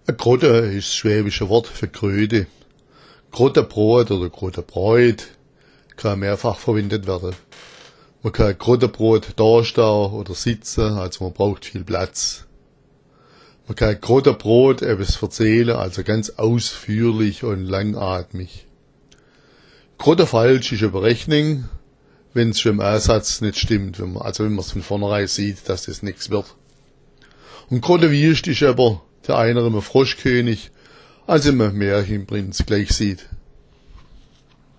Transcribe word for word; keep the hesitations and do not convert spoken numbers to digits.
Ein Grotte ist das schwäbische Wort für Kröte. Grottebrot oder Grottebräut kann mehrfach verwendet werden. Man kann Grottebrot dastehen oder sitzen, also man braucht viel Platz. Man kann Grottebrot etwas erzählen, also ganz ausführlich und langatmig. Grottefalsch ist eine Berechnung, wenn es schon im Ansatz nicht stimmt, wenn man, also wenn man es von vornherein sieht, dass das nichts wird. Und Grottewüst ist aber der einer im Froschkönig, als im Märchenprinz gleich sieht.